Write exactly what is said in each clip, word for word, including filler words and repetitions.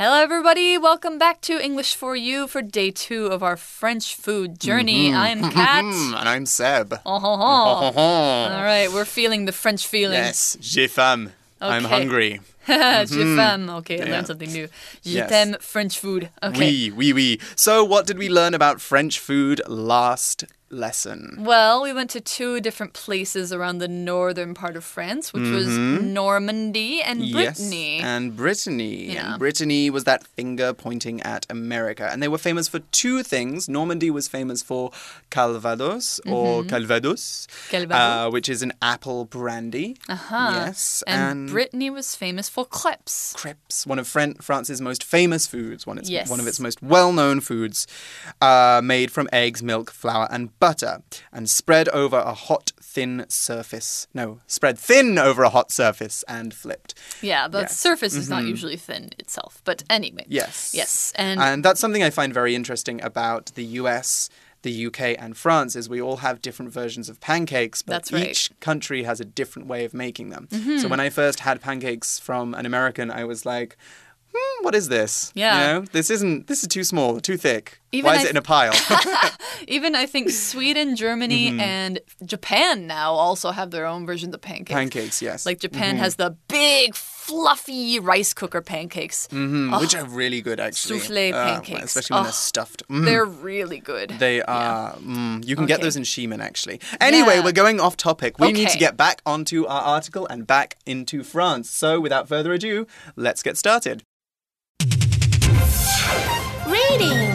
Hello, everybody. Welcome back to English for You for day two of our French food journey. Mm-hmm. I'm Kat. And I'm Seb. Oh, ho, ho. All right, we're feeling the French feeling. Yes, j'ai faim. Okay. I'm hungry. Je t'aime. Okay, I Yeah. learned something new. Je Yes. t'aime French food. Okay. Oui, oui, oui. So what did we learn about French food last lesson? Well, we went to two different places around the northern part of France, which was Normandy and Brittany. Yes, and Brittany. Yeah. And Brittany was that finger pointing at America. And they were famous for two things. Normandy was famous for Calvados or Calvados, Calvados. uh, which is an apple brandy. Uh-huh. Yes. And, Brittany was famous for crepes. Crepes, one of Fran- France's most famous foods, one, its, Yes. one of its most well-known foods, uh, made from eggs, milk, flour, and butter, and spread over a hot, thin surface. No, spread thin over a hot surface and flipped. Yeah, the Yes. surface is not usually thin itself. But anyway. Yes. Yes. And, And that's something I find very interesting about the U S, the U K, and France, is we all have different versions of pancakes, but That's right. each country has a different way of making them. So when I first had pancakes from an American, I was like, hmm, what is this? Yeah. You know, this isn't, this is too small, too thick. Even Why is I it in a pile? even I think Sweden, Germany, and Japan now also have their own versions of pancakes. Pancakes, yes. Like Japan has the big, fluffy rice cooker pancakes. Mhm, which are really good, actually. Souffle Uh, pancakes. especially when Oh, they're stuffed. Mm. They're really good. They are. Mm, you can get Okay. those in Sheeman, actually. Anyway, Yeah. we're going off topic. We need to Okay. get back onto our article and back into France. So, without further ado, let's get started. Reading.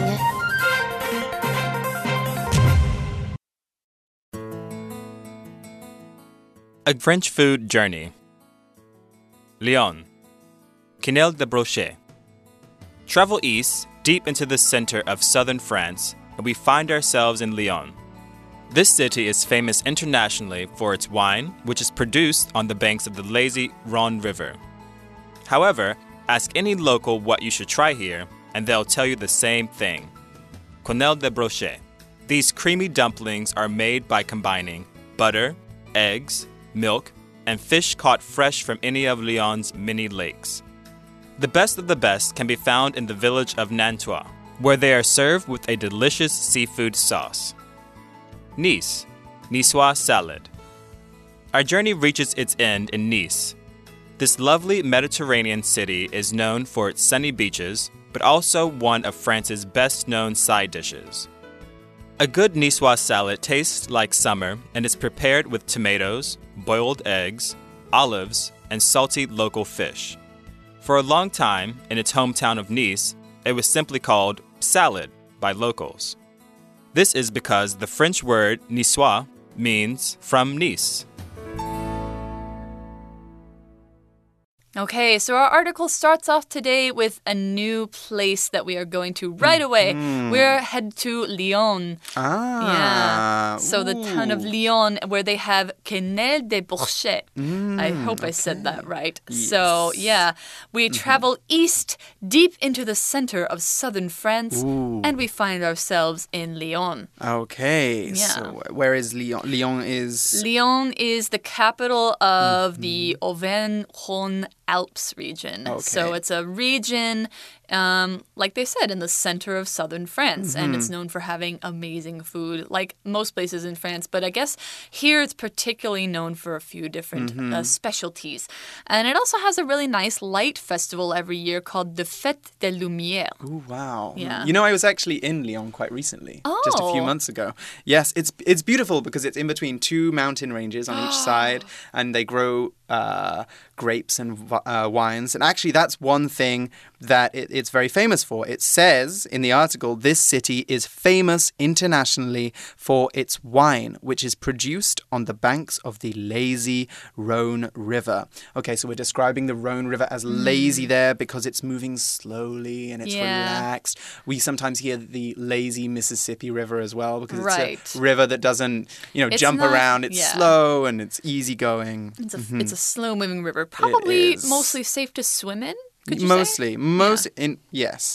A French food journey. Lyon. Quenelle de Brochet. Travel east, deep into the center of southern France, and we find ourselves in Lyon. This city is famous internationally for its wine, which is produced on the banks of the lazy Rhône River. However, ask any local what you should try here, and they'll tell you the same thing. Quenelle de Brochet. These creamy dumplings are made by combining butter, eggs, milk, and fish caught fresh from any of Lyon's many lakes. The best of the best can be found in the village of Nantua, where they are served with a delicious seafood sauce. Nice, Niçoise salad. Our journey reaches its end in Nice. This lovely Mediterranean city is known for its sunny beaches, but also one of France's best-known side dishes. A good Niçoise salad tastes like summer and is prepared with tomatoes, boiled eggs, olives, and salty local fish. For a long time, in its hometown of Nice, it was simply called salad by locals. This is because the French word niçois means from Nice. Okay, so our article starts off today with a new place that we are going to right away. We're head to Lyon. Ah. Yeah. So the town of ooh. Lyon, where they have Quenelle de Brochet. I hope I said that right. So, yeah, we travel east, deep into the center of southern France, Ooh. and we find ourselves in Lyon. Okay. Yeah. So, where is Lyon? Lyon is. Lyon is the capital of the Auvergne-Rhône Alps region. Okay. So it's a region, um, like they said, in the center of southern France. And it's known for having amazing food, like most places in France. But I guess here it's particularly known for a few different uh, specialties. And it also has a really nice light festival every year called the Fête des Lumières. Ooh, wow. Yeah. You know, I was actually in Lyon quite recently, just a few Oh. months ago. Yes, it's it's beautiful because it's in between two mountain ranges on each side, and they grow uh, grapes and vi- uh, wines. And actually, that's one thing that it, it's very famous for. It says in the article, this city is famous internationally for its wine, which is produced on the banks of the lazy Rhône River. Okay, so we're describing the Rhône River as lazy there because it's moving slowly and it's Yeah. relaxed. We sometimes hear the lazy Mississippi River as well because it's Right. a river that doesn't, you know, It's jump not- around. It's yeah. slow and it's easygoing. It's a, it's a slow-moving river. Probably is. mostly safe to swim in. could you Mostly. say? Most in yes.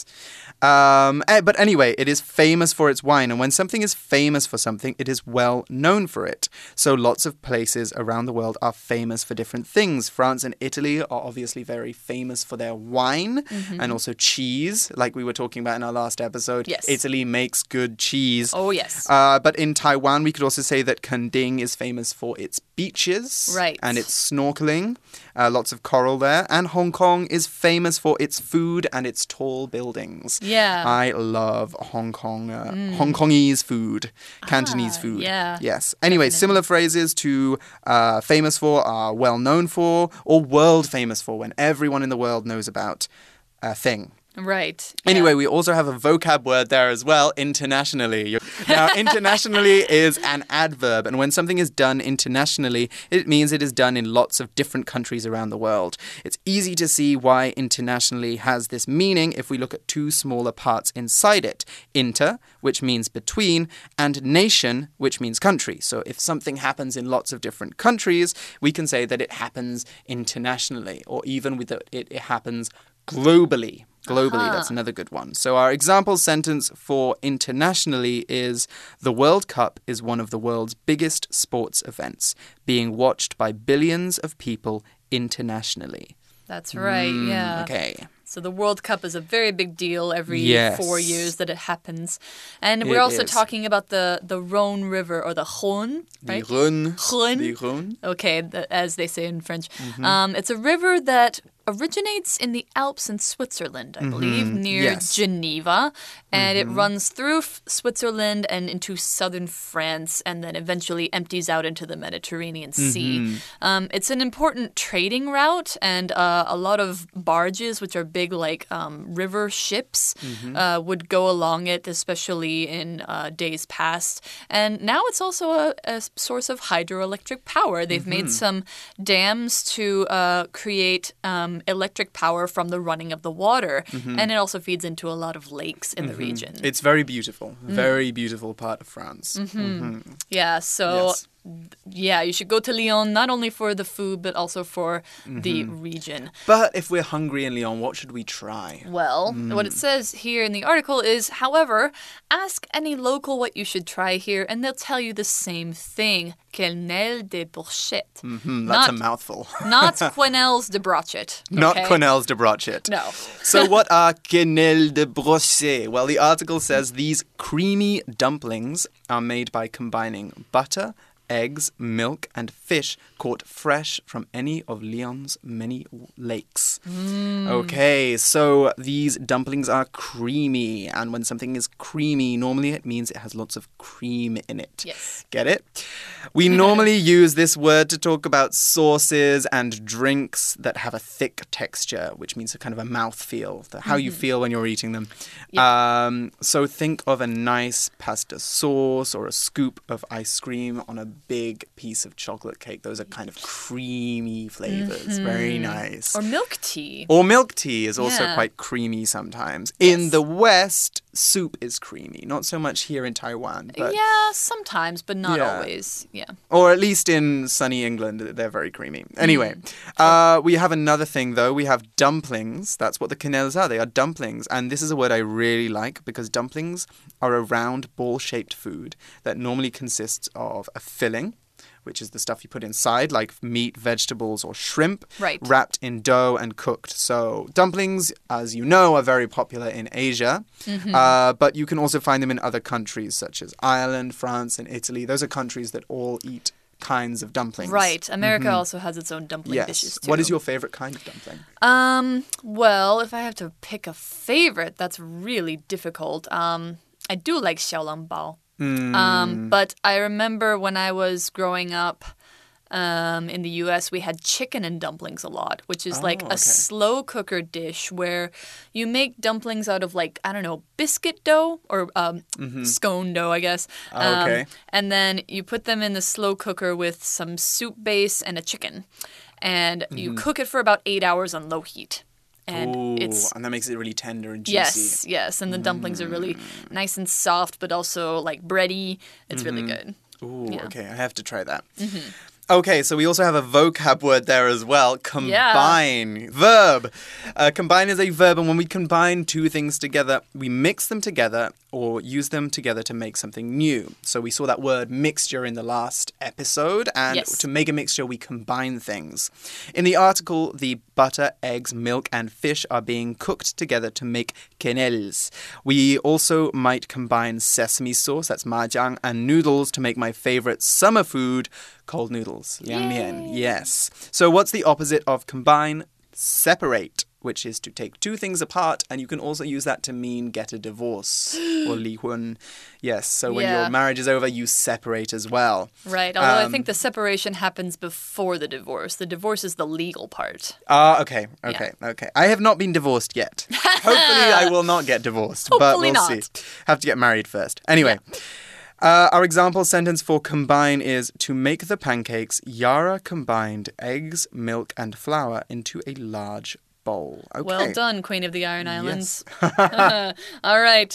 Um, eh, but anyway, it is famous for its wine. And when something is famous for something, it is well known for it. So lots of places around the world are famous for different things. France and Italy are obviously very famous for their wine mm-hmm. and also cheese, like we were talking about in our last episode. Yes. Italy makes good cheese. Oh, yes. Uh, but in Taiwan, we could also say that Kending is famous for its beaches right. and its snorkeling. Uh, lots of coral there. And Hong Kong is famous for its food and its tall buildings. Yeah. I love Hong Kong, uh, mm. Hong Kongese food, Cantonese ah, food. Yeah. Yes. Anyway, Definitely. similar phrases to uh, famous for are well known for or world famous for when everyone in the world knows about a thing. Right. Yeah. Anyway, we also have a vocab word there as well, internationally. Now, internationally is an adverb, and when something is done internationally, it means it is done in lots of different countries around the world. It's easy to see why internationally has this meaning if we look at two smaller parts inside it. Inter, which means between, and nation, which means country. So if something happens in lots of different countries, we can say that it happens internationally, or even with it, it happens globally. Globally, uh-huh. That's another good one. So our example sentence for internationally is, the World Cup is one of the world's biggest sports events, being watched by billions of people internationally. That's right, mm, yeah. Okay. So the World Cup is a very big deal every yes. four years that it happens. And we're it also is. talking about the, the Rhone River, or the Rhône, right? The Rhône. Rhône. The Rhône. Okay, the, as they say in French. Mm-hmm. Um, it's a river that originates in the Alps in Switzerland, I believe, mm-hmm. near yes. Geneva. And mm-hmm. it runs through F- Switzerland and into southern France, and then eventually empties out into the Mediterranean Sea. Mm-hmm. Um, it's an important trading route, and uh, a lot of barges, which are big like um, river ships, mm-hmm. uh, would go along it, especially in uh, days past. And now it's also a, a source of hydroelectric power. They've mm-hmm. made some dams to uh, create um, electric power from the running of the water. Mm-hmm. And it also feeds into a lot of lakes in mm-hmm. the region. It's very beautiful. Very mm. beautiful part of France. Mm-hmm. Mm-hmm. Yeah, so... Yes. Yeah, you should go to Lyon, not only for the food, but also for mm-hmm. the region. But if we're hungry in Lyon, what should we try? Well, mm. what it says here in the article is, however, ask any local what you should try here, and they'll tell you the same thing. Quenelles de brochette. Mm-hmm, that's not, a mouthful. Not quenelles de brochette. Okay? Not quenelles de brochette. No. So what are quenelles de brochette? Well, the article says these creamy dumplings are made by combining butter, eggs, milk, and fish caught fresh from any of Lyon's many lakes. Mm. Okay, so these dumplings are creamy, and when something is creamy, normally it means it has lots of cream in it. Yes. Get it? We normally use this word to talk about sauces and drinks that have a thick texture, which means a kind of a mouthfeel, the, how mm-hmm. you feel when you're eating them. Yep. Um, so think of a nice pasta sauce or a scoop of ice cream on a big piece of chocolate cake. Those are kind of creamy flavors. Mm-hmm. Very nice. Or milk tea. Or milk tea is also yeah. quite creamy sometimes. Yes. In the West, soup is creamy. Not so much here in Taiwan. But yeah, sometimes, but not yeah. always. Yeah. Or at least in sunny England, they're very creamy. Anyway, mm. uh, we have another thing, though. We have dumplings. That's what the quenelles are. They are dumplings. And this is a word I really like because dumplings are a round, ball-shaped food that normally consists of a filling, which is the stuff you put inside, like meat, vegetables, or shrimp, right. wrapped in dough and cooked. So dumplings, as you know, are very popular in Asia, mm-hmm. uh, but you can also find them in other countries, such as Ireland, France, and Italy. Those are countries that all eat kinds of dumplings. Right. America mm-hmm. also has its own dumpling yes. dishes, too. What is your favorite kind of dumpling? Um, well, if I have to pick a favorite, that's really difficult. Um, I do like xiaolongbao. Mm. Um, but I remember when I was growing up um, in the U S, we had chicken and dumplings a lot, which is oh, like a okay. slow cooker dish where you make dumplings out of like, I don't know, biscuit dough or um, mm-hmm. scone dough, I guess. Oh, okay. Um, and then you put them in the slow cooker with some soup base and a chicken. And mm-hmm. you cook it for about eight hours on low heat. And Ooh, it's and that makes it really tender and juicy. Yes, yes. And the dumplings mm. are really nice and soft, but also like bready. It's mm-hmm. really good. Ooh, yeah. okay. I have to try that. Mm-hmm. Okay, so we also have a vocab word there as well. Combine. Yeah. Verb. Uh, combine is a verb, and when we combine two things together, we mix them together or use them together to make something new. So we saw that word mixture in the last episode, and yes. to make a mixture, we combine things. In the article, the butter, eggs, milk, and fish are being cooked together to make quenelles. We also might combine sesame sauce, that's majiang, and noodles to make my favorite summer food, cold noodles. Liang mian. Yes. So what's the opposite of combine? Separate, which is to take two things apart, and you can also use that to mean get a divorce or li hun. Yes, so when yeah. your marriage is over, you separate as well. Right, although um, I think the separation happens before the divorce. The divorce is the legal part. Ah, uh, okay, okay, yeah. okay. I have not been divorced yet. Hopefully I will not get divorced, Hopefully but we'll not. see. Have to get married first. Anyway. Yeah. Uh, our example sentence for combine is, to make the pancakes, Yara combined eggs, milk, and flour into a large bowl. Okay. Well done, Queen of the Iron Islands. Yes. All right.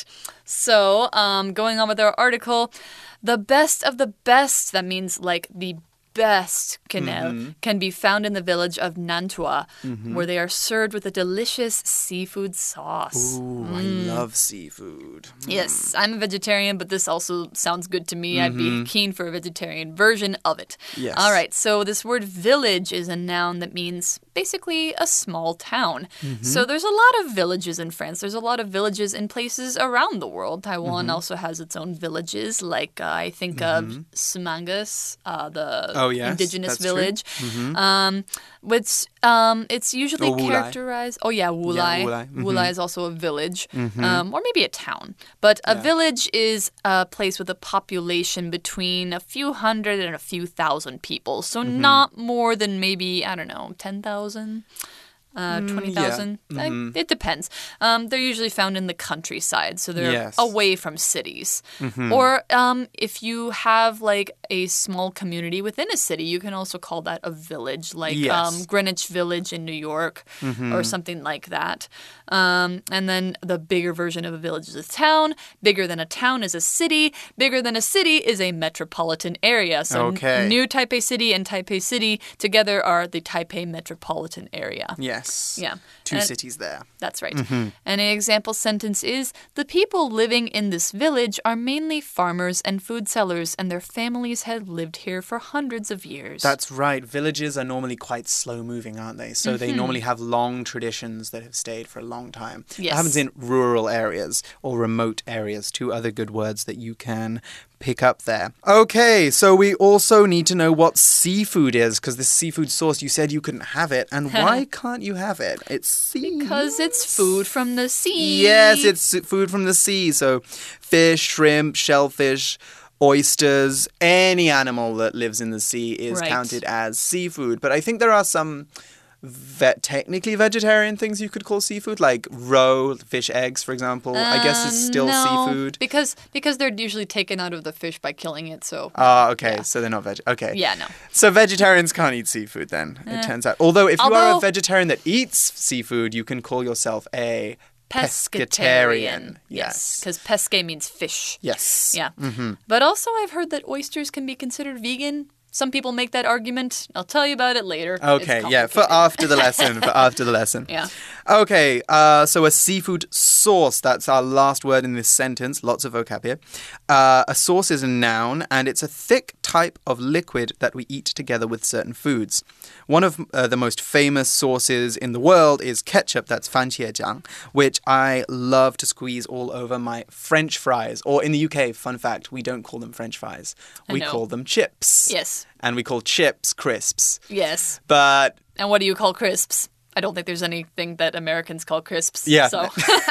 So, um, going on with our article, the best of the best, that means like the best quenelle, mm-hmm. can be found in the village of Nantua, mm-hmm. where they are served with a delicious seafood sauce. Ooh, mm. I love seafood. Yes, mm. I'm a vegetarian, but this also sounds good to me. Mm-hmm. I'd be keen for a vegetarian version of it. Yes. All right, so this word village is a noun that means basically a small town. Mm-hmm. So there's a lot of villages in France. There's a lot of villages in places around the world. Taiwan mm-hmm. also has its own villages, like uh, I think mm-hmm. of Simangas, uh, the Oh, yes, indigenous that's village. Mm-hmm. Um, which um, it's usually or characterized. Oh yeah, Wulai. Yeah, Wulai. Mm-hmm. Wulai is also a village, mm-hmm. um, or maybe a town. But a yeah. village is a place with a population between a few hundred and a few thousand people. So mm-hmm. not more than maybe, I don't know, ten thousand. Uh, twenty thousand. Yeah. Mm-hmm. It depends. Um, they're usually found in the countryside, so they're yes. away from cities. Mm-hmm. Or um, if you have like a small community within a city, you can also call that a village, like yes. um, Greenwich Village in New York, mm-hmm. or something like that. Um, and then the bigger version of a village is a town. Bigger than a town is a city. Bigger than a city is a metropolitan area. So okay. New Taipei City and Taipei City together are the Taipei metropolitan area. Yes. Yeah. Two and cities there. That's right. Mm-hmm. And an example sentence is, the people living in this village are mainly farmers and food sellers, and their families have lived here for hundreds of years. That's right. Villages are normally quite slow-moving, aren't they? So mm-hmm. they normally have long traditions that have stayed for a long time. Yes. That happens in rural areas or remote areas. Two other good words that you can pick up there. Okay, so we also need to know what seafood is, because this seafood sauce, you said you couldn't have it. And why can't you have it? It's sea. Because it's food from the sea. Yes, it's food from the sea. So fish, shrimp, shellfish, oysters, any animal that lives in the sea is right. counted as seafood. But I think there are some Ve- technically vegetarian things you could call seafood, like roe, fish eggs, for example. Uh, I guess it's still no, seafood. Because because they're usually taken out of the fish by killing it, so... Ah, uh, okay, yeah. so they're not veg. Okay. Yeah, no. So vegetarians can't eat seafood then, uh, it turns out. Although if although, you are a vegetarian that eats seafood, you can call yourself a pescatarian. Yes, because pesce means fish. Yes. Yeah. Mm-hmm. But also I've heard that oysters can be considered vegan. Some people make that argument. I'll tell you about it later. Okay, yeah, for after the lesson, for after the lesson. Yeah. Okay, uh, so a seafood sauce, that's our last word in this sentence. Lots of vocab here. Uh, a sauce is a noun, and it's a thick type of liquid that we eat together with certain foods. One of uh, the most famous sauces in the world is ketchup, that's fanjiajiang, which I love to squeeze all over my French fries. Or in the U K, fun fact, we don't call them French fries. We call them chips. Yes. And we call chips crisps. Yes. But... And what do you call crisps? I don't think there's anything that Americans call crisps. Yeah. So.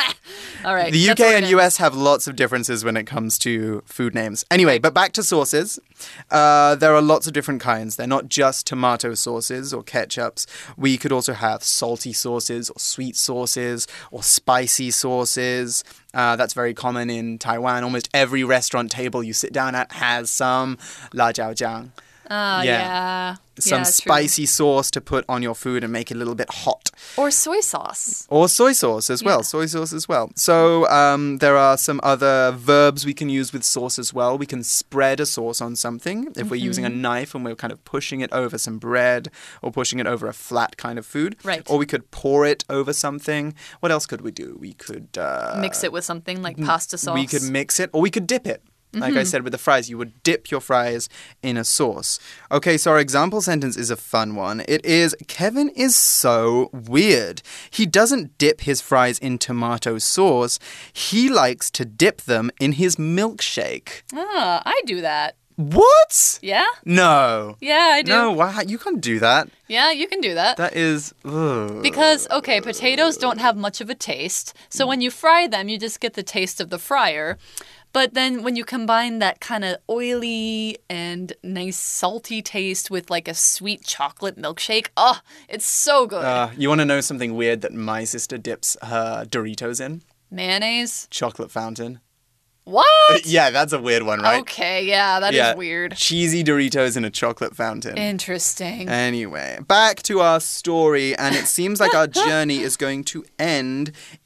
All right. The U K and U S have lots of differences when it comes to food names. Anyway, but back to sauces. Uh, there are lots of different kinds. They're not just tomato sauces or ketchups. We could also have salty sauces or sweet sauces or spicy sauces. Uh, that's very common in Taiwan. Almost every restaurant table you sit down at has some la jiao jiang. Oh, Yeah. yeah. Some Yeah, true. spicy sauce to put on your food and make it a little bit hot. Or soy sauce. Or soy sauce as well. Yeah. Soy sauce as well. So um, there are some other verbs we can use with sauce as well. We can spread a sauce on something if we're using a knife and we're kind of pushing it over some bread or pushing it over a flat kind of food. Right. Or we could pour it over something. What else could we do? We could uh, Mix it with something like pasta sauce. We could mix it or we could dip it. Like I said with the fries, you would dip your fries in a sauce. Okay, so our example sentence is a fun one. It is, Kevin is so weird. He doesn't dip his fries in tomato sauce. He likes to dip them in his milkshake. Ah, I do that. What? Yeah? No. Yeah, I do. No, wow, you can't do that. Yeah, you can do that. That is... Ugh. Because, okay, potatoes don't have much of a taste. So when you fry them, you just get the taste of the fryer. But then when you combine that kind of oily and nice salty taste with like a sweet chocolate milkshake, oh, it's so good. Uh, you want to know something weird that my sister dips her Doritos in? Mayonnaise? Chocolate fountain. What? Yeah, that's a weird one, right? Okay, yeah, that is yeah. weird. Cheesy Doritos in a chocolate fountain. Interesting. Anyway, back to our story, and it seems like our journey is going to end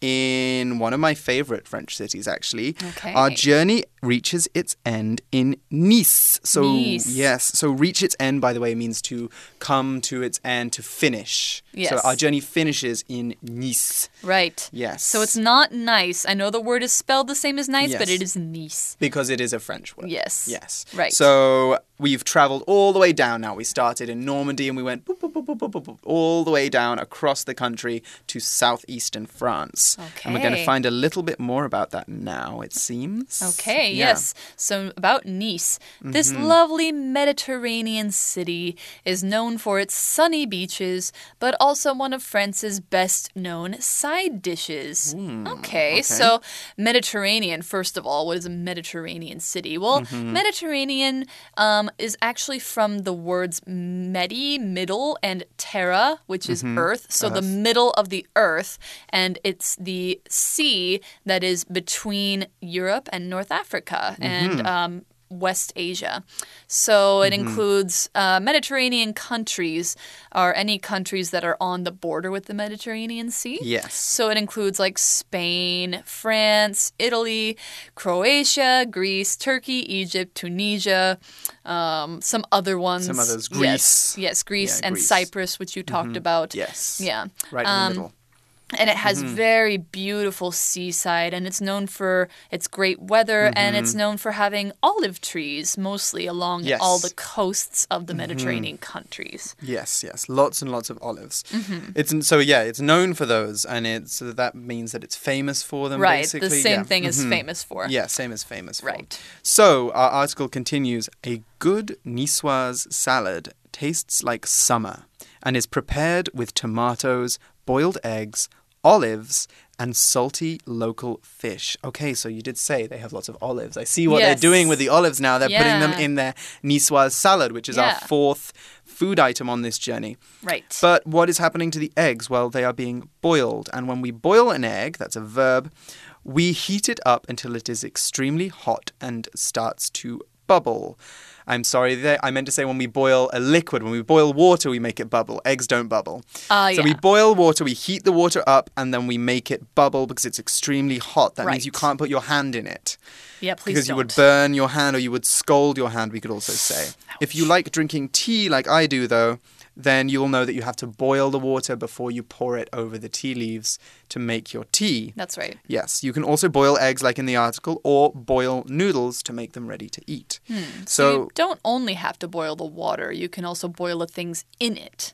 in one of my favorite French cities, actually. Okay. Our journey reaches its end in Nice. So, Nice. yes. So, reach its end, by the way, means to come to its end, to finish. Yes. So, our journey finishes in Nice. Right. Yes. So it's not nice. I know the word is spelled the same as nice, but Yes. it is Nice. Because it is a French word. Yes. Yes. Right. So we've traveled all the way down now. We started in Normandy and we went boop, boop, boop, boop, boop, boop, boop, all the way down across the country to southeastern France. And we're going to Okay. find a little bit more about that now, it seems. Okay, Yeah. yes. So about Nice. This lovely Mediterranean city is known for its sunny beaches, but also one of France's best known side dishes. okay, so Mediterranean, first of all, what is a Mediterranean city? Well, Mediterranean um, is actually from the words medi, middle, and terra, which is earth. So the middle of the earth, and it's the sea that is between Europe and North Africa and um, West Asia. So it includes uh, Mediterranean countries, or any countries that are on the border with the Mediterranean Sea. Yes. So it includes like Spain, France, Italy, Croatia, Greece, Turkey, Egypt, Tunisia, um, some other ones. Some others. Yes, Greece. yes, Greece Yeah, and Greece. Cyprus, which you talked about. Yes. Yeah. Right in Um, the middle. And it has very beautiful seaside, and it's known for its great weather, and it's known for having olive trees, mostly along Yes. all the coasts of the Mediterranean countries. Yes, yes, lots and lots of olives. It's so yeah, it's known for those, and it's so that means that it's famous for them. Right, basically. the same yeah. thing is famous for. Yeah, same as famous for. Right. So our article continues: a good niçoise salad tastes like summer and is prepared with tomatoes, boiled eggs, olives, and salty local fish. Okay, so you did say they have lots of olives. I see what Yes. they're doing with the olives now. They're putting them Yeah. in their niçoise salad, which is our Yeah. fourth food item on this journey. Right. But what is happening to the eggs? Well, they are being boiled. And when we boil an egg, that's a verb, we heat it up until it is extremely hot and starts to bubble. I'm sorry, there, I meant to say when we boil a liquid, when we boil water, we make it bubble. Eggs don't bubble. Ah, so yeah. we boil water, we heat the water up, and then we make it bubble because it's extremely hot. That means you Right. can't put your hand in it. yeah, please Because don't. you would burn your hand or you would scald your hand, we could also say. If you like drinking tea like I do, though, then you'll know that you have to boil the water before you pour it over the tea leaves to make your tea. That's right. Yes, you can also boil eggs like in the article or boil noodles to make them ready to eat. So, So, you don't only have to boil the water, you can also boil the things in it.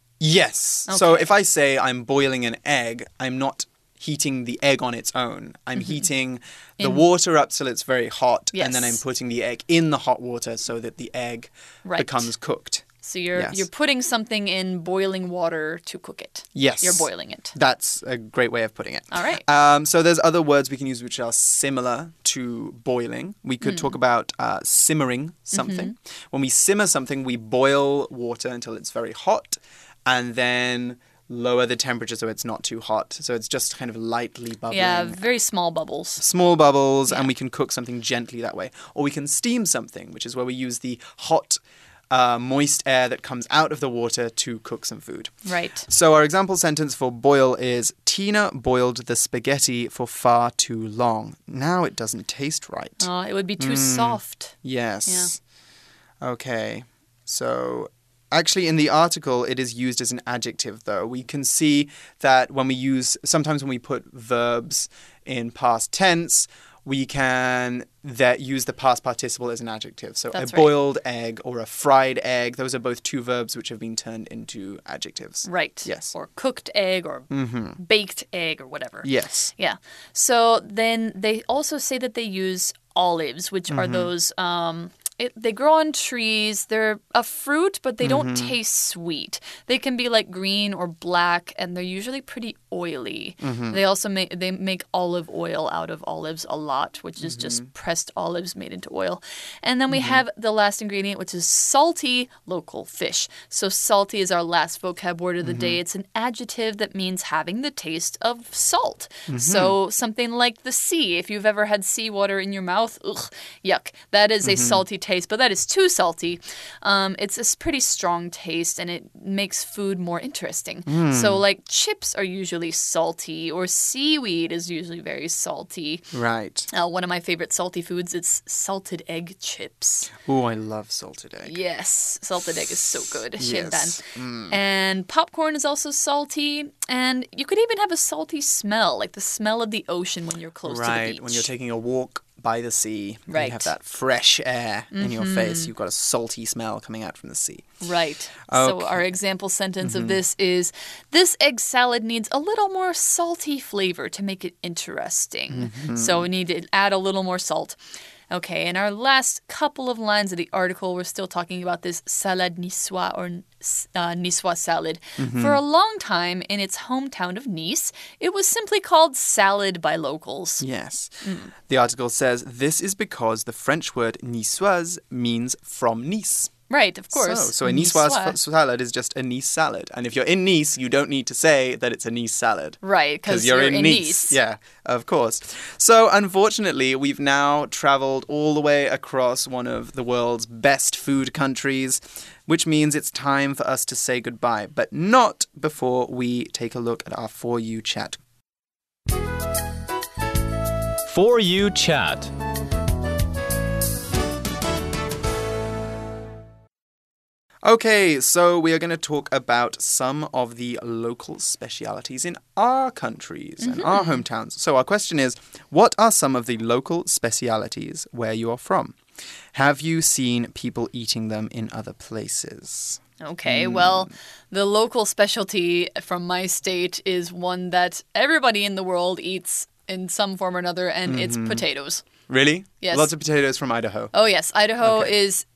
yes. So Okay. if I say I'm boiling an egg, I'm not heating the egg on its own. I'm heating the In- water up till it's very hot, and then Yes. I'm putting the egg in the hot water so that the egg Right. becomes cooked. So you're Yes. you're putting something in boiling water to cook it. Yes. You're boiling it. That's a great way of putting it. All right. Um, so there's other words we can use which are similar to boiling. We could talk about uh, simmering something. When we simmer something, we boil water until it's very hot, and then lower the temperature so it's not too hot. So it's just kind of lightly bubbling. Yeah, very small bubbles. Small bubbles, and Yeah. we can cook something gently that way. Or we can steam something, which is where we use the hot uh, moist air that comes out of the water to cook some food. Right. So our example sentence for boil is, Tina boiled the spaghetti for far too long. Now it doesn't taste right. Oh, it would be too Mm. soft. Yes. Yeah. Okay. So actually in the article it is used as an adjective though. We can see that when we use, sometimes when we put verbs in past tense, we can that use the past participle as an adjective. So That's a right. boiled egg or a fried egg, those are both two verbs which have been turned into adjectives. Right. Yes. Or cooked egg or Mm-hmm. baked egg or whatever. Yes. Yeah. So then they also say that they use olives, which are Mm-hmm. those. Um, it, they grow on trees. They're a fruit, but they don't Mm-hmm. taste sweet. They can be like green or black, and they're usually pretty oily. Mm-hmm. They also make they make olive oil out of olives a lot, which is Mm-hmm. just pressed olives made into oil. And then we have the last ingredient, which is salty local fish. So salty is our last vocab word of the Mm-hmm. day. It's an adjective that means having the taste of salt. Mm-hmm. So something like the sea. If you've ever had seawater in your mouth, ugh, yuck. That is a Mm-hmm. salty taste, but that is too salty. Um, it's a pretty strong taste, and it makes food more interesting. Mm. So like chips are usually salty, or seaweed is usually very salty. Right. Uh, one of my favorite salty foods is salted egg chips. Oh, I love salted egg. Yes, salted egg is so good. Yes. Shinban. And popcorn is also salty. And you could even have a salty smell, like the smell of the ocean when you're close to the Right, beach. when you're taking a walk by the sea, and Right. you have that fresh air in your face. You've got a salty smell coming out from the sea. Right. So Okay. our example sentence of this is, this egg salad needs a little more salty flavor to make it interesting. So we need to add a little more salt. Okay, in our last couple of lines of the article, we're still talking about this salade niçoise or uh, niçoise salad. For a long time in its hometown of Nice, it was simply called salad by locals. Yes. The article says this is because the French word niçoise means from Nice. Right, of course. So, so a Niçoise f- salad is just a Nice salad. And if you're in Nice, you don't need to say that it's a Nice salad. Right, because you're, you're, in, in Nice. Nice. Yeah, of course. So, unfortunately, we've now traveled all the way across one of the world's best food countries, which means it's time for us to say goodbye, but not before we take a look at our For You chat. For You Chat. Okay, so we are going to talk about some of the local specialities in our countries and our hometowns. So our question is, what are some of the local specialities where you are from? Have you seen people eating them in other places? Okay, well, the local specialty from my state is one that everybody in the world eats in some form or another, and it's potatoes. Really? Yes. Lots of potatoes from Idaho. Oh, yes. Idaho Okay. is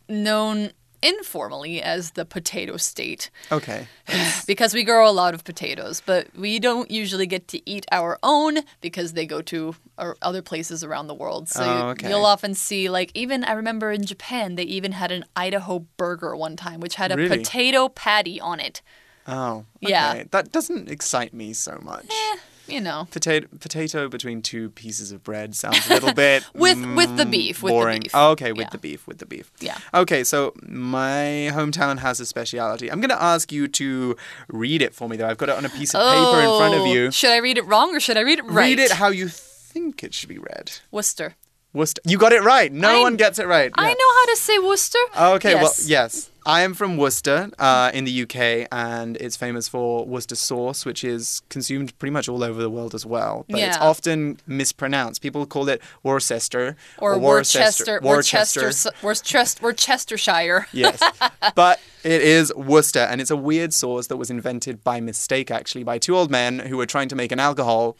known informally as the potato state Okay. because we grow a lot of potatoes, but we don't usually get to eat our own because they go to or other places around the world. So Oh, okay. you'll often see, like, even I remember in Japan, they even had an Idaho burger one time, which had a Really? potato patty on it. Oh, okay. Yeah. That doesn't excite me so much. Eh, you know. Potato, potato between two pieces of bread sounds a little bit With- with the mm, beef, with the boring. beef. Oh, okay, with Yeah. the beef, with the beef. Yeah. Okay, so my hometown has a speciality. I'm going to ask you to read it for me, though. I've got it on a piece of paper in front of Oh, you. Should I read it wrong or should I read it right? Read it how you think it should be read. Worcester. Worcester. You got it right. No I- one gets it right. I Yeah. know how to say Worcester. Okay, well, Yes. yes. I am from Worcester uh, in the U K, and it's famous for Worcester sauce, which is consumed pretty much all over the world as well. But it's Yeah. often mispronounced. People call it Worcester Or Worcester, Worcester, Worcester, Worcestershire. Yes. But it is Worcester, and it's a weird sauce that was invented by mistake, actually, by two old men who were trying to make an alcohol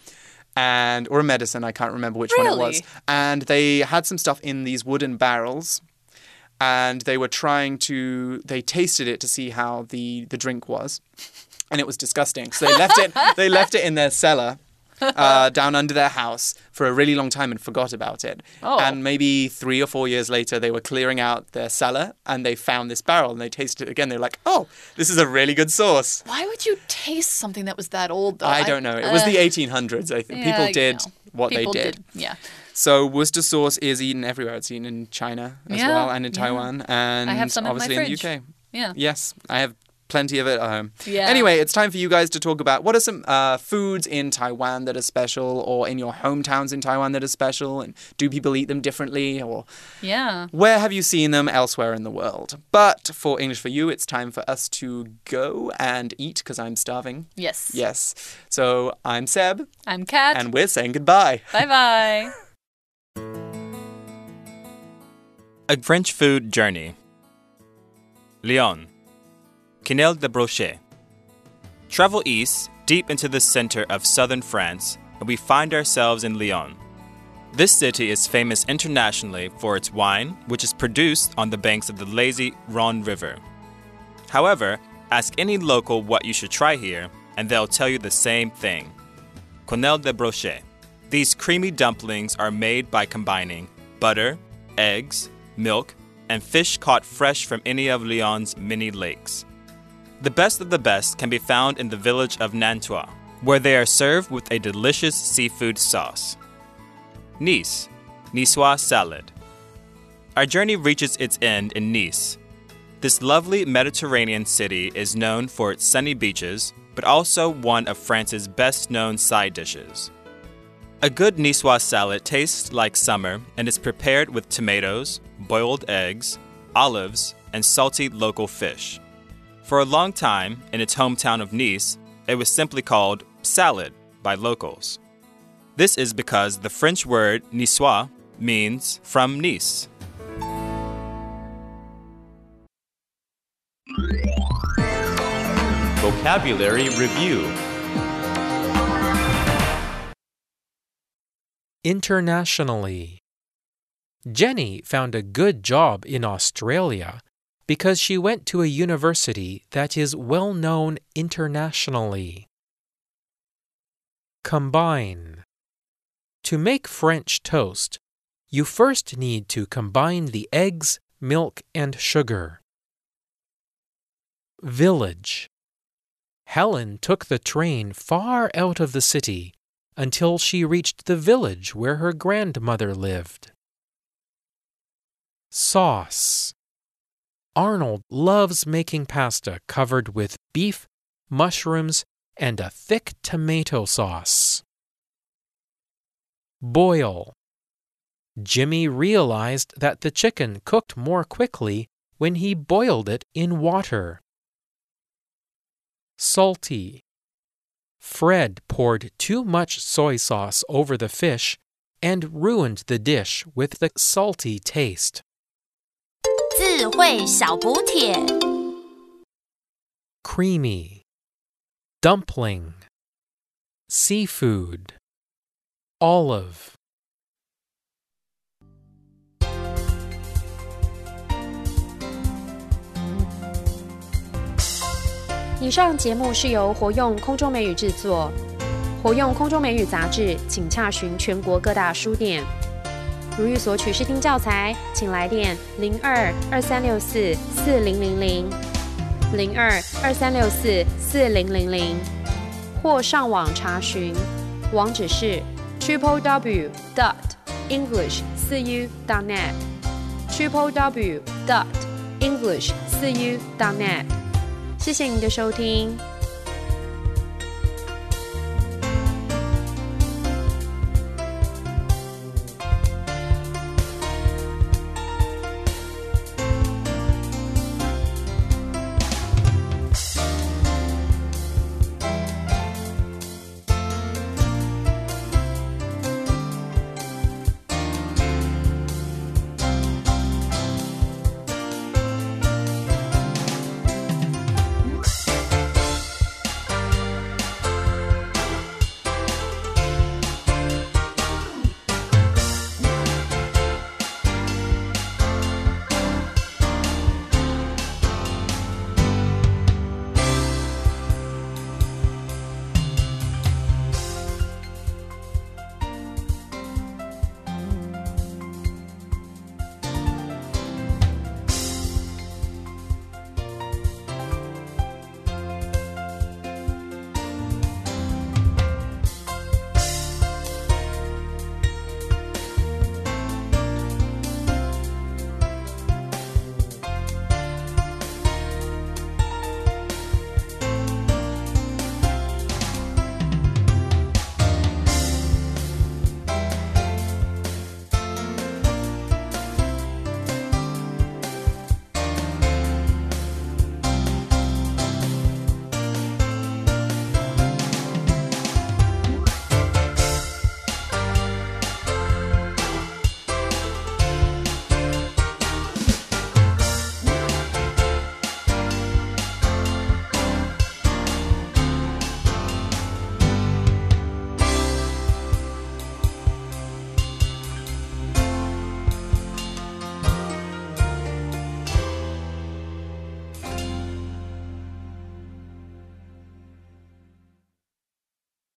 and or a medicine, I can't remember which one it was. Really? And they had some stuff in these wooden barrels, and they were trying to they tasted it to see how the the drink was, and it was disgusting. So they left it they left it in their cellar uh, down under their house for a really long time and forgot about it. Oh. And maybe three or four years later, they were clearing out their cellar and they found this barrel and they tasted it again. They're like, oh, this is a really good sauce. Why would you taste something that was that old, though? I don't know. It was uh, the eighteen hundreds, I think. yeah, People you did know. what People they did. Yeah. So Worcester sauce is eaten everywhere. It's eaten in China as Yeah, well and in yeah. Taiwan and I have some in my obviously in, the U fridge. K. Yeah. Yes, I have plenty of it at home. Yeah. Anyway, it's time for you guys to talk about what are some uh, foods in Taiwan that are special or in your hometowns in Taiwan that are special, and do people eat them differently, or Yeah. where have you seen them elsewhere in the world? But for English for You, it's time for us to go and eat because I'm starving. Yes. Yes. So I'm Seb. I'm Kat. And we're saying goodbye. Bye-bye. A French food journey. Lyon. Quesnel de Brochet. Travel east, deep into the center of southern France, and we find ourselves in Lyon. This city is famous internationally for its wine, which is produced on the banks of the lazy Rhône River. However, ask any local what you should try here, and they'll tell you the same thing. Quesnel de Brochet. These creamy dumplings are made by combining butter, eggs, milk, and fish caught fresh from any of Lyon's many lakes. The best of the best can be found in the village of Nantua, where they are served with a delicious seafood sauce. Nice, Niçoise salad. Our journey reaches its end in Nice. This lovely Mediterranean city is known for its sunny beaches, but also one of France's best-known side dishes. A good Niçoise salad tastes like summer and is prepared with tomatoes, boiled eggs, olives, and salty local fish. For a long time, in its hometown of Nice, it was simply called salad by locals. This is because the French word niçois means from Nice. Vocabulary Review. Internationally. Jenny found a good job in Australia because she went to a university that is well known internationally. Combine. To make French toast, you first need to combine the eggs, milk, and sugar. Village. Helen took the train far out of the city until she reached the village where her grandmother lived. Sauce. Arnold loves making pasta covered with beef, mushrooms, and a thick tomato sauce. Boil. Jimmy realized that the chicken cooked more quickly when he boiled it in water. Salty. Fred poured too much soy sauce over the fish and ruined the dish with the salty taste. 智慧小补帖 Creamy. Dumpling. Seafood. Olive. 以上节目是由活用空中美语制作，活用空中美语杂志，请洽询全国各大书店。如欲索取试听教材，请来电零二二三六四四零零零零二二三六四四零零零，或上网查询，网址是 triple w dot english 四 u dot net triple w dot english 四 u dot net。谢谢您的收听。